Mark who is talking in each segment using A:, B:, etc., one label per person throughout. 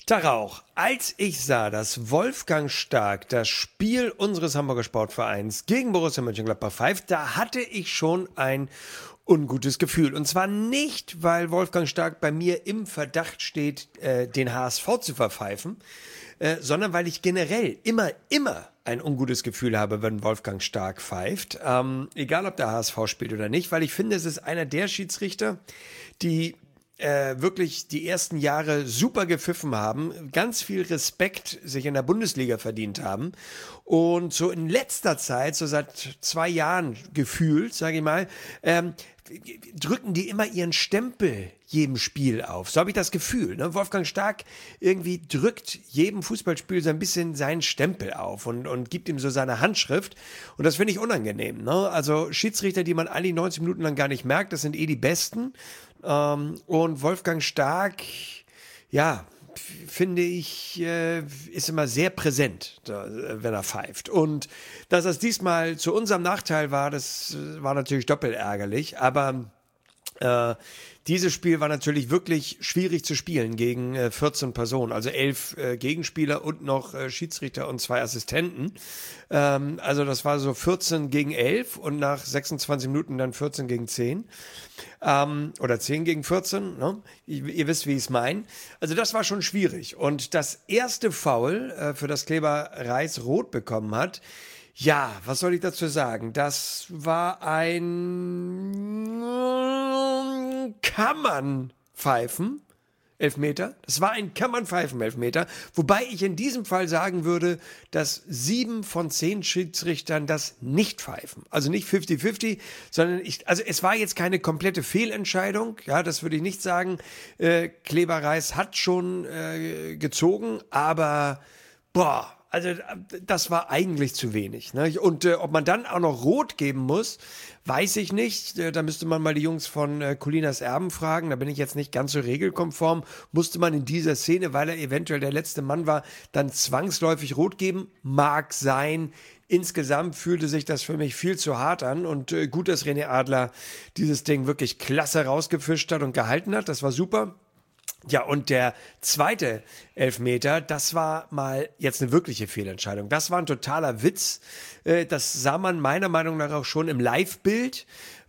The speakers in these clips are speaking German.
A: Tag auch. Als ich sah, dass Wolfgang Stark das Spiel unseres Hamburger Sportvereins gegen Borussia Mönchengladbach pfeift, da hatte ich schon ein ungutes Gefühl. Und zwar nicht, weil Wolfgang Stark bei mir im Verdacht steht, den HSV zu verpfeifen, sondern weil ich generell immer ein ungutes Gefühl habe, wenn Wolfgang Stark pfeift. Egal, ob der HSV spielt oder nicht, weil ich finde, es ist einer der Schiedsrichter, die wirklich die ersten Jahre super gepfiffen haben, ganz viel Respekt sich in der Bundesliga verdient haben und so in letzter Zeit, so seit 2 Jahren gefühlt, sage ich mal, drücken die immer ihren Stempel jedem Spiel auf. So habe ich das Gefühl. Ne? Wolfgang Stark irgendwie drückt jedem Fußballspiel so ein bisschen seinen Stempel auf und gibt ihm so seine Handschrift. Und das finde ich unangenehm. Ne? Also Schiedsrichter, die man eigentlich 90 Minuten lang gar nicht merkt, das sind die Besten. Und Wolfgang Stark, ja, finde ich, ist immer sehr präsent, wenn er pfeift. Und dass das diesmal zu unserem Nachteil war, das war natürlich doppelt ärgerlich. Aber dieses Spiel war natürlich wirklich schwierig zu spielen gegen 14 Personen, also 11 Gegenspieler und noch Schiedsrichter und 2 Assistenten. Also das war so 14 gegen 11 und nach 26 Minuten dann 14 gegen 10. Oder 10 gegen 14, ne? Ihr wisst, wie ich es meine. Also das war schon schwierig. Und das erste Foul, für das Kleber Reis rot bekommen hat, ja, was soll ich dazu sagen? Das war kann man pfeifen, Elfmeter. Das war ein kann man pfeifen, Elfmeter. Wobei ich in diesem Fall sagen würde, dass 7 von 10 Schiedsrichtern das nicht pfeifen. Also nicht 50-50, sondern also es war jetzt keine komplette Fehlentscheidung. Ja, das würde ich nicht sagen. Kleber Reis hat schon gezogen, aber also das war eigentlich zu wenig. Ne? Und ob man dann auch noch rot geben muss, weiß ich nicht. Da müsste man mal die Jungs von Colinas Erben fragen. Da bin ich jetzt nicht ganz so regelkonform. Musste man in dieser Szene, weil er eventuell der letzte Mann war, dann zwangsläufig rot geben? Mag sein. Insgesamt fühlte sich das für mich viel zu hart an. Und gut, dass René Adler dieses Ding wirklich klasse rausgefischt hat und gehalten hat. Das war super. Ja, und der zweite Elfmeter, das war mal jetzt eine wirkliche Fehlentscheidung. Das war ein totaler Witz. Das sah man meiner Meinung nach auch schon im Live-Bild.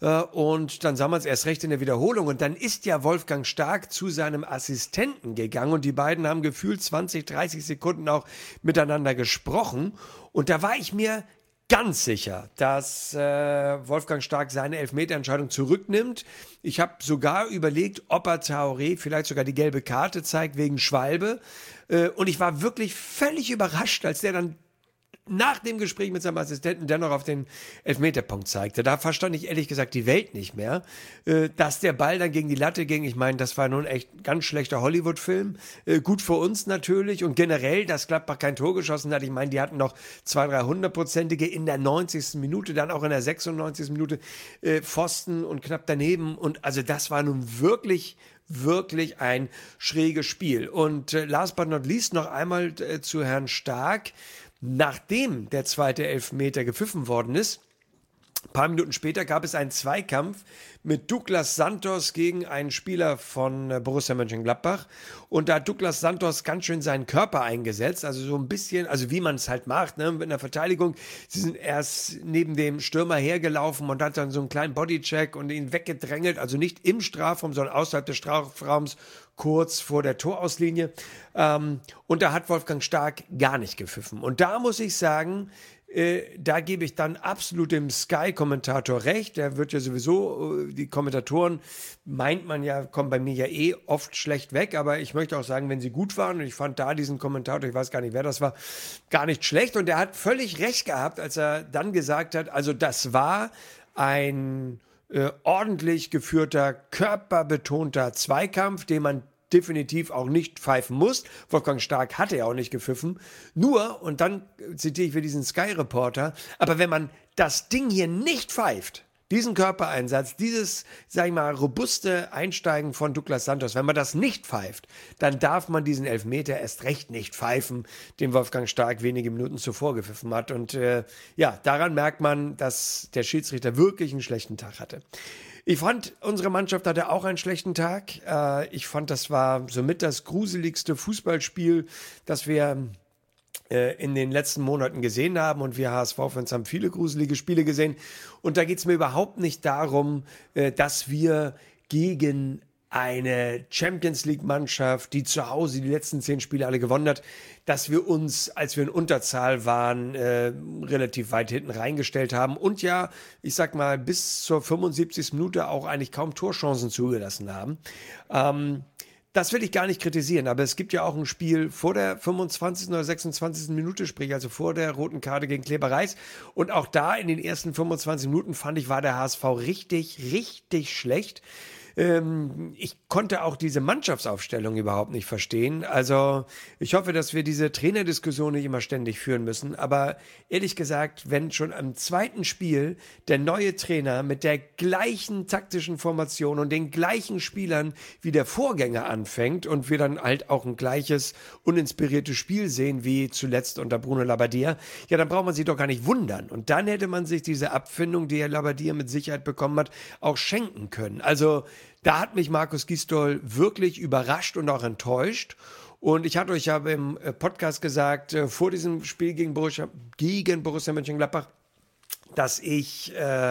A: Und dann sah man es erst recht in der Wiederholung. Und dann ist ja Wolfgang Stark zu seinem Assistenten gegangen. Und die beiden haben gefühlt 20, 30 Sekunden auch miteinander gesprochen. Und da war ich mir ganz sicher, dass Wolfgang Stark seine Elfmeterentscheidung zurücknimmt. Ich habe sogar überlegt, ob er Traoré vielleicht sogar die gelbe Karte zeigt wegen Schwalbe. Und ich war wirklich völlig überrascht, als der dann nach dem Gespräch mit seinem Assistenten dennoch auf den Elfmeterpunkt zeigte. Da verstand ich ehrlich gesagt die Welt nicht mehr. Dass der Ball dann gegen die Latte ging, ich meine, das war nun echt ein ganz schlechter Hollywood-Film. Gut für uns natürlich und generell, dass Gladbach kein Tor geschossen hat. Ich meine, die hatten noch 200, 300-prozentige in der 90. Minute, dann auch in der 96. Minute Pfosten und knapp daneben. Und also das war nun wirklich ein schräges Spiel. Und last but not least noch einmal zu Herrn Stark. Nachdem der zweite Elfmeter gepfiffen worden ist, ein paar Minuten später gab es einen Zweikampf mit Douglas Santos gegen einen Spieler von Borussia Mönchengladbach. Und da hat Douglas Santos ganz schön seinen Körper eingesetzt, also so ein bisschen, also wie man es halt macht, ne, in der Verteidigung. Sie sind erst neben dem Stürmer hergelaufen und hat dann so einen kleinen Bodycheck und ihn weggedrängelt, also nicht im Strafraum, sondern außerhalb des Strafraums, kurz vor der Torauslinie. Und da hat Wolfgang Stark gar nicht gepfiffen. Und da muss ich sagen, da gebe ich dann absolut dem Sky-Kommentator recht. Der wird ja sowieso, die Kommentatoren, meint man ja, kommen bei mir ja eh oft schlecht weg. Aber ich möchte auch sagen, wenn sie gut waren, und ich fand da diesen Kommentator, ich weiß gar nicht, wer das war, gar nicht schlecht. Und er hat völlig recht gehabt, als er dann gesagt hat, also das war ein ordentlich geführter, körperbetonter Zweikampf, den man definitiv auch nicht pfeifen muss. Wolfgang Stark hatte ja auch nicht gepfiffen. Nur, und dann zitiere ich für diesen Sky-Reporter, aber wenn man das Ding hier nicht pfeift, diesen Körpereinsatz, dieses, sag ich mal, robuste Einsteigen von Douglas Santos, wenn man das nicht pfeift, dann darf man diesen Elfmeter erst recht nicht pfeifen, den Wolfgang Stark wenige Minuten zuvor gepfiffen hat. Und ja, daran merkt man, dass der Schiedsrichter wirklich einen schlechten Tag hatte. Ich fand, unsere Mannschaft hatte auch einen schlechten Tag. Ich fand, das war somit das gruseligste Fußballspiel, das wir in den letzten Monaten gesehen haben. Und wir HSV-Fans haben viele gruselige Spiele gesehen. Und da geht es mir überhaupt nicht darum, dass wir gegen eine Champions-League-Mannschaft, die zu Hause die letzten 10 Spiele alle gewonnen hat, dass wir uns, als wir in Unterzahl waren, relativ weit hinten reingestellt haben und ja, ich sag mal, bis zur 75. Minute auch eigentlich kaum Torchancen zugelassen haben. Das will ich gar nicht kritisieren, aber es gibt ja auch ein Spiel vor der 25. oder 26. Minute, sprich also vor der roten Karte gegen Kleber Reis. Und auch da in den ersten 25 Minuten fand ich, war der HSV richtig, richtig schlecht. Ich konnte auch diese Mannschaftsaufstellung überhaupt nicht verstehen. Also ich hoffe, dass wir diese Trainerdiskussion nicht immer ständig führen müssen. Aber ehrlich gesagt, wenn schon am zweiten Spiel der neue Trainer mit der gleichen taktischen Formation und den gleichen Spielern wie der Vorgänger anfängt und wir dann halt auch ein gleiches uninspiriertes Spiel sehen wie zuletzt unter Bruno Labbadia, ja, dann braucht man sich doch gar nicht wundern. Und dann hätte man sich diese Abfindung, die Herr Labbadia mit Sicherheit bekommen hat, auch schenken können. Also da hat mich Markus Gisdol wirklich überrascht und auch enttäuscht. Und ich hatte euch ja im Podcast gesagt, vor diesem Spiel gegen Borussia Mönchengladbach, dass ich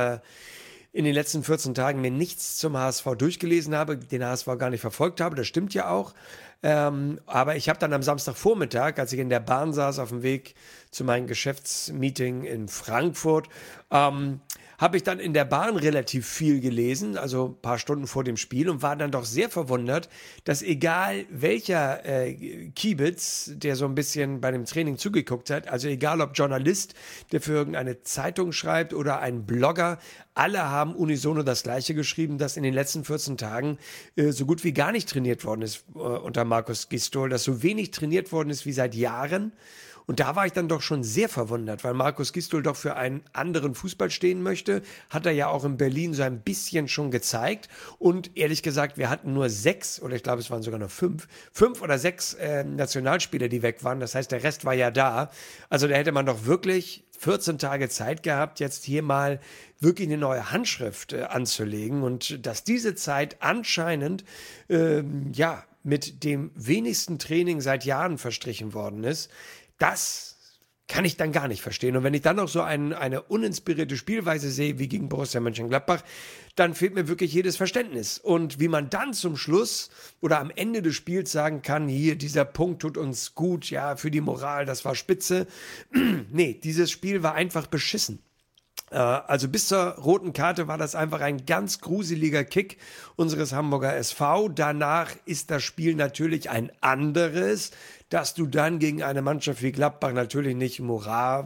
A: in den letzten 14 Tagen mir nichts zum HSV durchgelesen habe, den HSV gar nicht verfolgt habe. Das stimmt ja auch. Aber ich habe dann am Samstagvormittag, als ich in der Bahn saß, auf dem Weg zu meinem Geschäftsmeeting in Frankfurt, habe ich dann in der Bahn relativ viel gelesen, also ein paar Stunden vor dem Spiel und war dann doch sehr verwundert, dass egal welcher Kiebitz, der so ein bisschen bei dem Training zugeguckt hat, also egal ob Journalist, der für irgendeine Zeitung schreibt oder ein Blogger, alle haben unisono das Gleiche geschrieben, dass in den letzten 14 Tagen so gut wie gar nicht trainiert worden ist unter Markus Gisdol, dass so wenig trainiert worden ist wie seit Jahren. Und da war ich dann doch schon sehr verwundert, weil Markus Gisdol doch für einen anderen Fußball stehen möchte. Hat er ja auch in Berlin so ein bisschen schon gezeigt. Und ehrlich gesagt, wir hatten nur 6, oder ich glaube, es waren sogar nur 5 oder 6 Nationalspieler, die weg waren. Das heißt, der Rest war ja da. Also da hätte man doch wirklich 14 Tage Zeit gehabt, jetzt hier mal wirklich eine neue Handschrift anzulegen. Und dass diese Zeit anscheinend, ja, mit dem wenigsten Training seit Jahren verstrichen worden ist, das kann ich dann gar nicht verstehen. Und wenn ich dann noch so eine uninspirierte Spielweise sehe, wie gegen Borussia Mönchengladbach, dann fehlt mir wirklich jedes Verständnis. Und wie man dann zum Schluss oder am Ende des Spiels sagen kann, hier, dieser Punkt tut uns gut, ja, für die Moral, das war spitze. Nee, dieses Spiel war einfach beschissen. Also bis zur roten Karte war das einfach ein ganz gruseliger Kick unseres Hamburger SV. Danach ist das Spiel natürlich ein anderes, dass du dann gegen eine Mannschaft wie Gladbach natürlich nicht im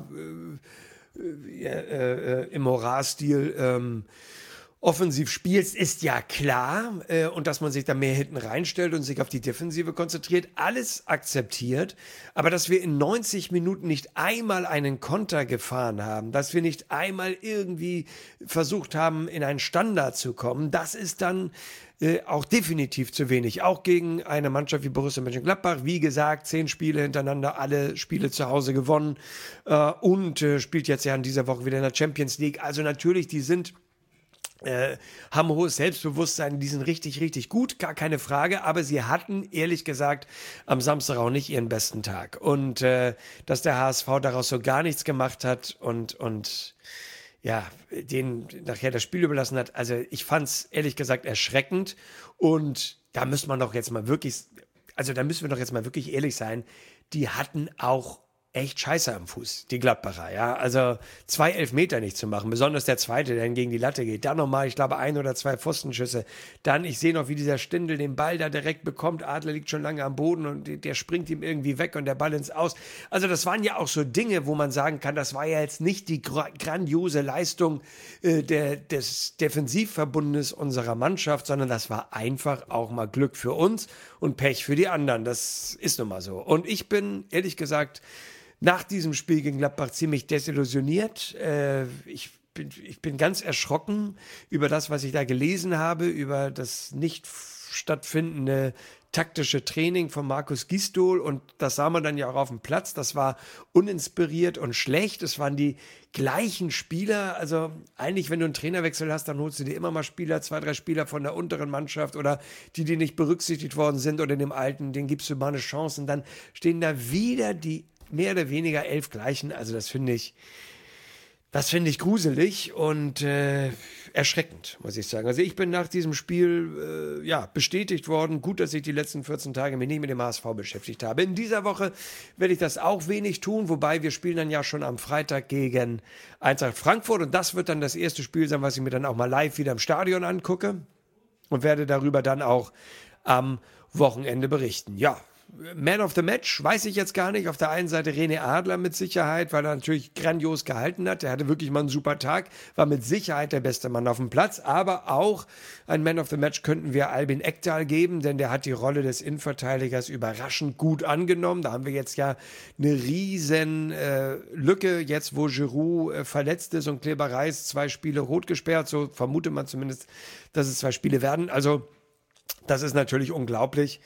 A: Hurra-Stil offensiv spielst, ist ja klar. Und dass man sich da mehr hinten reinstellt und sich auf die Defensive konzentriert, alles akzeptiert. Aber dass wir in 90 Minuten nicht einmal einen Konter gefahren haben, dass wir nicht einmal irgendwie versucht haben, in einen Standard zu kommen, das ist dann auch definitiv zu wenig. Auch gegen eine Mannschaft wie Borussia Mönchengladbach. Wie gesagt, 10 Spiele hintereinander, alle Spiele zu Hause gewonnen und spielt jetzt ja in dieser Woche wieder in der Champions League. Also natürlich, die sind haben hohes Selbstbewusstsein, die sind richtig, richtig gut, gar keine Frage, aber sie hatten, ehrlich gesagt, am Samstag auch nicht ihren besten Tag. Und dass der HSV daraus so gar nichts gemacht hat und ja, den nachher das Spiel überlassen hat, also ich fand es ehrlich gesagt erschreckend und da müssen wir doch jetzt mal wirklich ehrlich sein, die hatten auch echt scheiße am Fuß, die Gladbacher, ja. Also 2 Elfmeter nicht zu machen, besonders der zweite, der dann gegen die Latte geht. Dann nochmal, ich glaube, 1 oder 2 Pfostenschüsse. Dann, ich sehe noch, wie dieser Stindl den Ball da direkt bekommt. Adler liegt schon lange am Boden und der springt ihm irgendwie weg und der Ball ins Aus. Also das waren ja auch so Dinge, wo man sagen kann, das war ja jetzt nicht die grandiose Leistung des Defensivverbundes unserer Mannschaft, sondern das war einfach auch mal Glück für uns und Pech für die anderen. Das ist nun mal so. Und ich bin, ehrlich gesagt, nach diesem Spiel gegen Gladbach ziemlich desillusioniert. Ich ich bin ganz erschrocken über das, was ich da gelesen habe, über das nicht stattfindende taktische Training von Markus Gisdol, und das sah man dann ja auch auf dem Platz. Das war uninspiriert und schlecht. Es waren die gleichen Spieler. Also eigentlich, wenn du einen Trainerwechsel hast, dann holst du dir immer mal Spieler, 2, 3 Spieler von der unteren Mannschaft oder die nicht berücksichtigt worden sind oder dem Alten, denen gibst du mal eine Chance, und dann stehen da wieder die mehr oder weniger 11 gleichen. Also das finde ich gruselig und erschreckend, muss ich sagen. Also ich bin nach diesem Spiel bestätigt worden. Gut, dass ich die letzten 14 Tage mich nicht mit dem HSV beschäftigt habe. In dieser Woche werde ich das auch wenig tun, wobei wir spielen dann ja schon am Freitag gegen Eintracht Frankfurt, und das wird dann das erste Spiel sein, was ich mir dann auch mal live wieder im Stadion angucke, und werde darüber dann auch am Wochenende berichten. Ja, Man of the Match, weiß ich jetzt gar nicht. Auf der einen Seite René Adler mit Sicherheit, weil er natürlich grandios gehalten hat. Der hatte wirklich mal einen super Tag, war mit Sicherheit der beste Mann auf dem Platz. Aber auch ein Man of the Match könnten wir Albin Ekdal geben, denn der hat die Rolle des Innenverteidigers überraschend gut angenommen. Da haben wir jetzt ja eine riesen Lücke, jetzt wo Giroud verletzt ist und Kleber Reis 2 Spiele rot gesperrt. So vermutet man zumindest, dass es 2 Spiele werden. Also das ist natürlich unglaublich,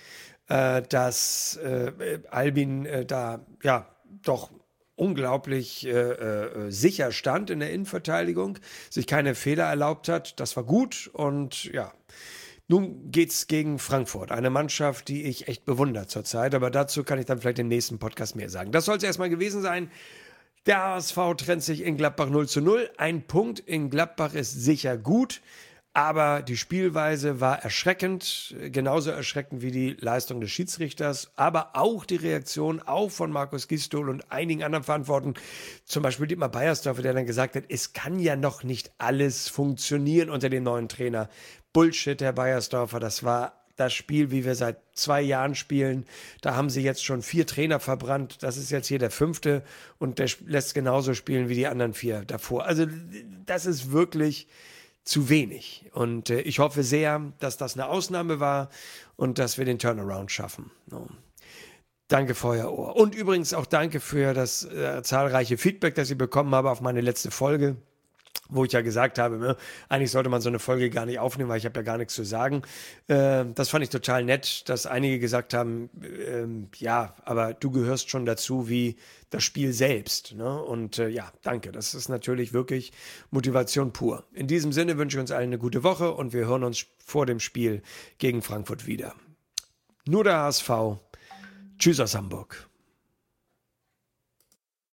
A: dass Albin da ja doch unglaublich sicher stand in der Innenverteidigung, sich keine Fehler erlaubt hat. Das war gut, und ja, nun geht's gegen Frankfurt, eine Mannschaft, die ich echt bewundere zurzeit, aber dazu kann ich dann vielleicht im nächsten Podcast mehr sagen. Das soll es erstmal gewesen sein. Der HSV trennt sich in Gladbach 0:0. Ein Punkt in Gladbach ist sicher gut. Aber die Spielweise war erschreckend, genauso erschreckend wie die Leistung des Schiedsrichters, aber auch die Reaktion auch von Markus Gisdol und einigen anderen Verantwortlichen, zum Beispiel Dietmar Beiersdorfer, der dann gesagt hat, es kann ja noch nicht alles funktionieren unter dem neuen Trainer. Bullshit, Herr Beiersdorfer, das war das Spiel, wie wir seit 2 Jahren spielen. Da haben sie jetzt schon 4 Trainer verbrannt, das ist jetzt hier der 5. und der lässt genauso spielen wie die anderen 4 davor. Also das ist wirklich zu wenig. Und ich hoffe sehr, dass das eine Ausnahme war und dass wir den Turnaround schaffen. No. Danke für euer Ohr. Und übrigens auch danke für das zahlreiche Feedback, das ich bekommen habe auf meine letzte Folge, wo ich ja gesagt habe, ne, eigentlich sollte man so eine Folge gar nicht aufnehmen, weil ich habe ja gar nichts zu sagen. Das fand ich total nett, dass einige gesagt haben, ja, aber du gehörst schon dazu wie das Spiel selbst. Ne? Und ja, danke. Das ist natürlich wirklich Motivation pur. In diesem Sinne wünsche ich uns allen eine gute Woche, und wir hören uns vor dem Spiel gegen Frankfurt wieder. Nur der HSV. Tschüss aus Hamburg.